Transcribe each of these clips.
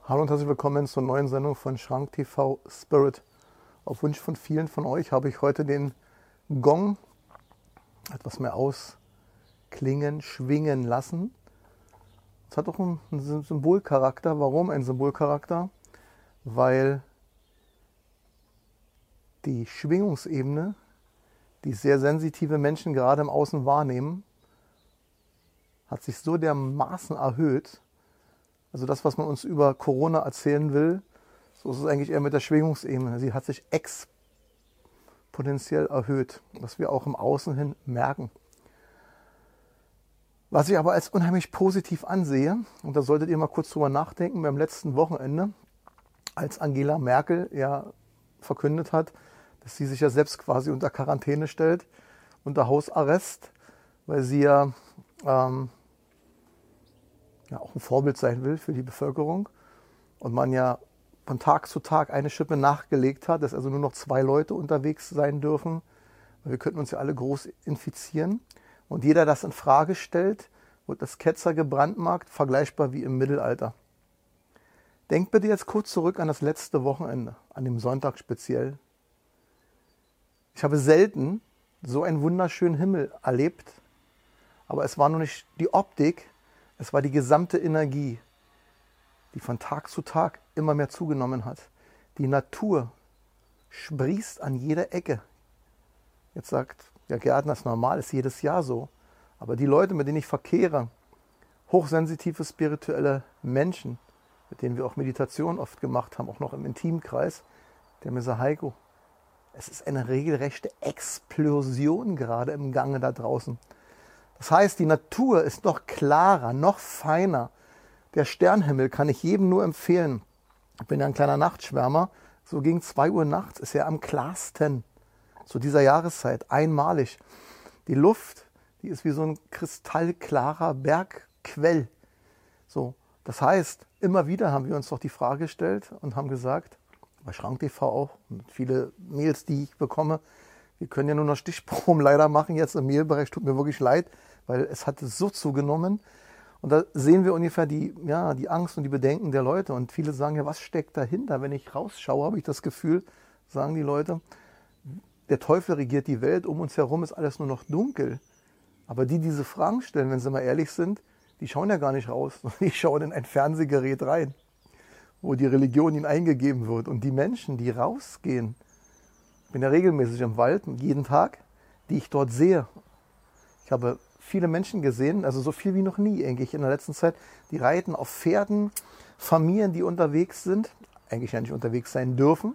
Hallo und herzlich willkommen zur neuen Sendung von Schrank TV Spirit. Auf Wunsch von vielen von euch habe ich heute den Gong etwas mehr ausklingen, schwingen lassen. Es hat auch einen Symbolcharakter. Warum ein Symbolcharakter? Weil die Schwingungsebene, die sehr sensitive Menschen gerade im Außen wahrnehmen, hat sich so dermaßen erhöht. Also das, was man uns über Corona erzählen will, so ist es eigentlich eher mit der Schwingungsebene. Sie hat sich exponentiell erhöht, was wir auch im Außen hin merken. Was ich aber als unheimlich positiv ansehe, und da solltet ihr mal kurz drüber nachdenken, beim letzten Wochenende, als Angela Merkel ja verkündet hat, dass sie sich ja selbst quasi unter Quarantäne stellt, unter Hausarrest, weil sie ja auch ein Vorbild sein will für die Bevölkerung und man ja von Tag zu Tag eine Schippe nachgelegt hat, dass also nur noch 2 Leute unterwegs sein dürfen, weil wir könnten uns ja alle groß infizieren. Und jeder, das in Frage stellt, wird das Ketzer gebrandmarkt, vergleichbar wie im Mittelalter. Denkt bitte jetzt kurz zurück an das letzte Wochenende, an dem Sonntag speziell. Ich habe selten so einen wunderschönen Himmel erlebt, aber es war nur nicht die Optik, es war die gesamte Energie, die von Tag zu Tag immer mehr zugenommen hat. Die Natur sprießt an jeder Ecke. Jetzt sagt der Gärtner, das ist normal, ist jedes Jahr so. Aber die Leute, mit denen ich verkehre, hochsensitive, spirituelle Menschen, mit denen wir auch Meditation oft gemacht haben, auch noch im Intimkreis, der mir sagt, Heiko, es ist eine regelrechte Explosion gerade im Gange da draußen. Das heißt, die Natur ist noch klarer, noch feiner. Der Sternhimmel kann ich jedem nur empfehlen. Ich bin ja ein kleiner Nachtschwärmer. So gegen 2 Uhr nachts ist er am klarsten. Zu dieser Jahreszeit, einmalig. Die Luft, die ist wie so ein kristallklarer Bergquell. So, das heißt, immer wieder haben wir uns doch die Frage gestellt und haben gesagt, bei Schrank TV auch, und viele Mails, die ich bekomme, wir können ja nur noch Stichproben leider machen jetzt im Mailbereich, tut mir wirklich leid, weil es hat so zugenommen. Und da sehen wir ungefähr die Angst und die Bedenken der Leute. Und viele sagen, ja, was steckt dahinter? Wenn ich rausschaue, habe ich das Gefühl, sagen die Leute, der Teufel regiert die Welt, um uns herum ist alles nur noch dunkel. Aber die diese Fragen stellen, wenn sie mal ehrlich sind, die schauen ja gar nicht raus. Die schauen in ein Fernsehgerät rein, wo die Religion ihnen eingegeben wird. Und die Menschen, die rausgehen, ich bin ja regelmäßig im Wald, jeden Tag, die ich dort sehe. Ich habe viele Menschen gesehen, also so viel wie noch nie eigentlich in der letzten Zeit, die reiten auf Pferden, Familien, die unterwegs sind, eigentlich ja nicht unterwegs sein dürfen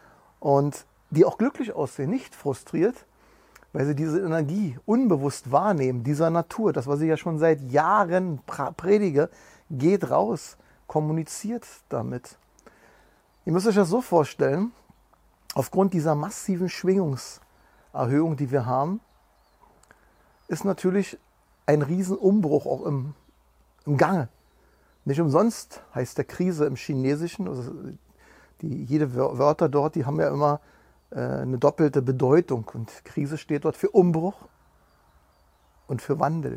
und die auch glücklich aussehen, nicht frustriert, weil sie diese Energie unbewusst wahrnehmen, dieser Natur, das, was ich ja schon seit Jahren predige, geht raus, kommuniziert damit. Ihr müsst euch das so vorstellen, aufgrund dieser massiven Schwingungserhöhung, die wir haben, ist natürlich ein Riesenumbruch auch im Gange. Nicht umsonst heißt der Krise im Chinesischen, also jede Wörter dort, die haben ja immer eine doppelte Bedeutung. Und Krise steht dort für Umbruch und für Wandel.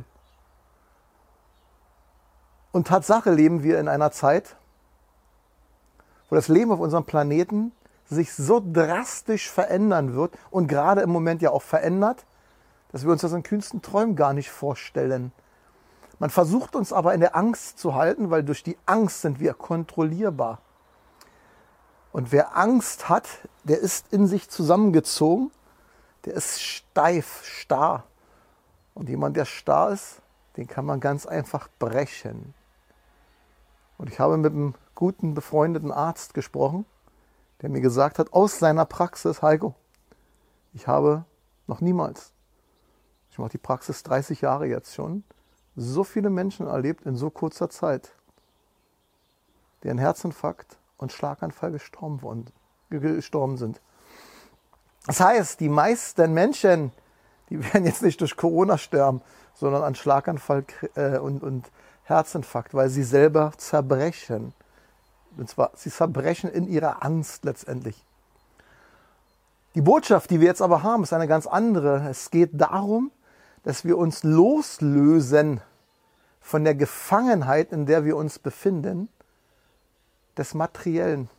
Und Tatsache leben wir in einer Zeit, wo das Leben auf unserem Planeten sich so drastisch verändern wird und gerade im Moment ja auch verändert, dass wir uns das in kühnsten Träumen gar nicht vorstellen. Man versucht uns aber in der Angst zu halten, weil durch die Angst sind wir kontrollierbar. Und wer Angst hat, der ist in sich zusammengezogen, der ist steif, starr. Und jemand, der starr ist, den kann man ganz einfach brechen. Und ich habe mit einem guten, befreundeten Arzt gesprochen, der mir gesagt hat, aus seiner Praxis, Heiko, ich habe noch niemals, ich mache die Praxis 30 Jahre jetzt schon, so viele Menschen erlebt in so kurzer Zeit, die an Herzinfarkt und Schlaganfall gestorben sind. Das heißt, die meisten Menschen, die werden jetzt nicht durch Corona sterben, sondern an Schlaganfall und Herzinfarkt, weil sie selber zerbrechen. Und zwar, sie zerbrechen in ihrer Angst letztendlich. Die Botschaft, die wir jetzt aber haben, ist eine ganz andere. Es geht darum, dass wir uns loslösen von der Gefangenheit, in der wir uns befinden, des Materiellen.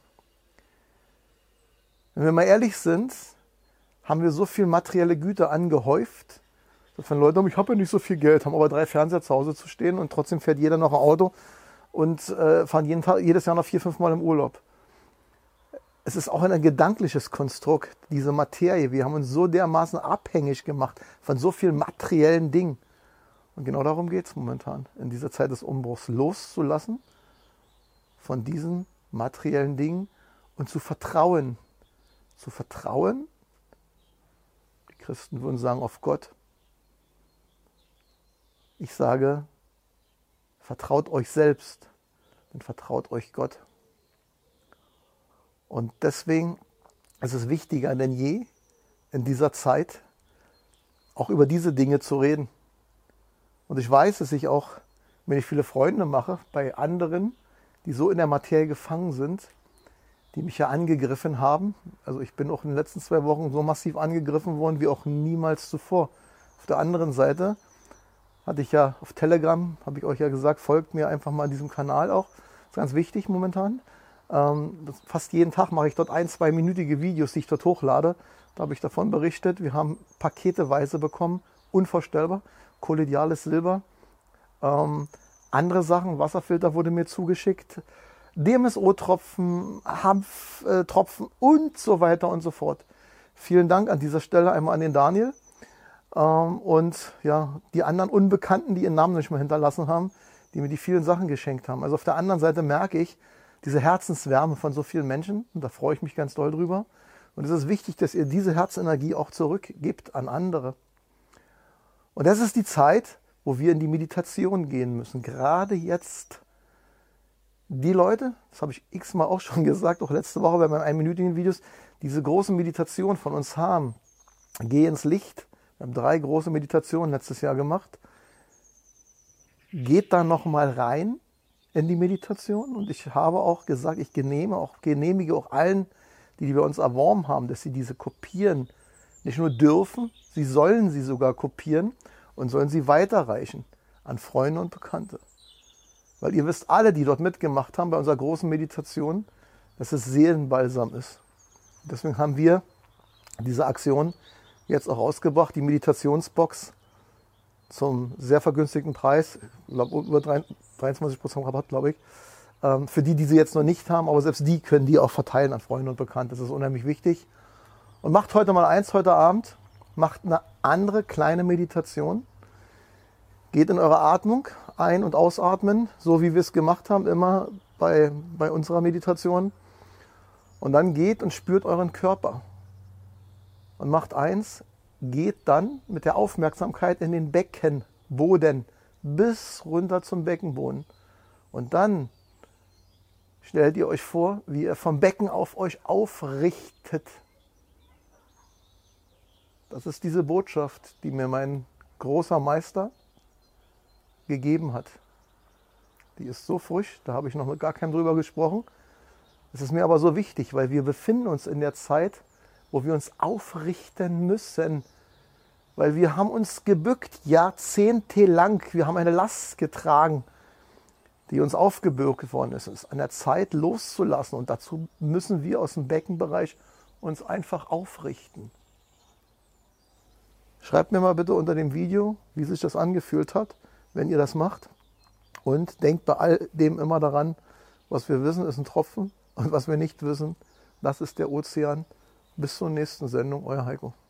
Wenn wir mal ehrlich sind, haben wir so viel materielle Güter angehäuft, dass wenn Leute sagen, ich habe ja nicht so viel Geld, haben aber 3 Fernseher zu Hause zu stehen und trotzdem fährt jeder noch ein Auto und fahren jedes Jahr noch 4, 5 Mal im Urlaub. Es ist auch ein gedankliches Konstrukt, diese Materie. Wir haben uns so dermaßen abhängig gemacht von so vielen materiellen Dingen. Und genau darum geht es momentan, in dieser Zeit des Umbruchs loszulassen von diesen materiellen Dingen und zu vertrauen. Zu vertrauen, die Christen würden sagen, auf Gott. Ich sage, vertraut euch selbst und vertraut euch Gott. Und deswegen ist es wichtiger denn je, in dieser Zeit auch über diese Dinge zu reden. Und ich weiß, dass ich auch, wenn ich viele Freunde mache, bei anderen, die so in der Materie gefangen sind, die mich ja angegriffen haben. Also ich bin auch in den letzten 2 Wochen so massiv angegriffen worden, wie auch niemals zuvor. Auf der anderen Seite hatte ich ja auf Telegram, habe ich euch ja gesagt, folgt mir einfach mal in diesem Kanal auch. Das ist ganz wichtig momentan. Fast jeden Tag mache ich dort 1-, 2-minütige Videos, die ich dort hochlade. Da habe ich davon berichtet. Wir haben paketeweise bekommen, unvorstellbar. Kollidiales Silber. Andere Sachen, Wasserfilter wurde mir zugeschickt. DMSO-Tropfen, Hanftropfen und so weiter und so fort. Vielen Dank an dieser Stelle einmal an den Daniel. Und ja, die anderen Unbekannten, die ihren Namen nicht mehr hinterlassen haben, die mir die vielen Sachen geschenkt haben. Also auf der anderen Seite merke ich diese Herzenswärme von so vielen Menschen und da freue ich mich ganz doll drüber. Und es ist wichtig, dass ihr diese Herzenergie auch zurückgebt an andere. Und das ist die Zeit, wo wir in die Meditation gehen müssen. Gerade jetzt. Die Leute, das habe ich x-mal auch schon gesagt, auch letzte Woche bei meinen 1-minütigen Videos, diese großen Meditationen von uns haben. Geh ins Licht. Wir haben 3 große Meditationen letztes Jahr gemacht. Geht da nochmal rein in die Meditation. Und ich habe auch gesagt, ich genehmige auch allen, die bei uns erworben haben, dass sie diese kopieren. Nicht nur dürfen, sie sollen sie sogar kopieren und sollen sie weiterreichen an Freunde und Bekannte. Weil ihr wisst alle, die dort mitgemacht haben bei unserer großen Meditation, dass es Seelenbalsam ist. Deswegen haben wir diese Aktion jetzt auch rausgebracht, die Meditationsbox zum sehr vergünstigten Preis, ich glaube über 23% Rabatt, glaube ich. Für die, die sie jetzt noch nicht haben, aber selbst die können die auch verteilen an Freunde und Bekannte. Das ist unheimlich wichtig. Und macht heute mal eins, heute Abend, macht eine andere kleine Meditation. Geht in eure Atmung, ein- und ausatmen, so wie wir es gemacht haben, immer bei unserer Meditation. Und dann geht und spürt euren Körper. Und macht eins, geht dann mit der Aufmerksamkeit in den Beckenboden bis runter zum Beckenboden. Und dann stellt ihr euch vor, wie ihr vom Becken auf euch aufrichtet. Das ist diese Botschaft, die mir mein großer Meister gegeben hat. Die ist so frisch, da habe ich noch mit gar keinem drüber gesprochen. Es ist mir aber so wichtig, weil wir befinden uns in der Zeit, wo wir uns aufrichten müssen. Weil wir haben uns gebückt, jahrzehntelang. Wir haben eine Last getragen, die uns aufgebürgt worden ist. Es ist an der Zeit loszulassen. Und dazu müssen wir aus dem Beckenbereich uns einfach aufrichten. Schreibt mir mal bitte unter dem Video, wie sich das angefühlt hat, wenn ihr das macht. Und denkt bei all dem immer daran, was wir wissen, ist ein Tropfen. Und was wir nicht wissen, das ist der Ozean. Bis zur nächsten Sendung, euer Heiko.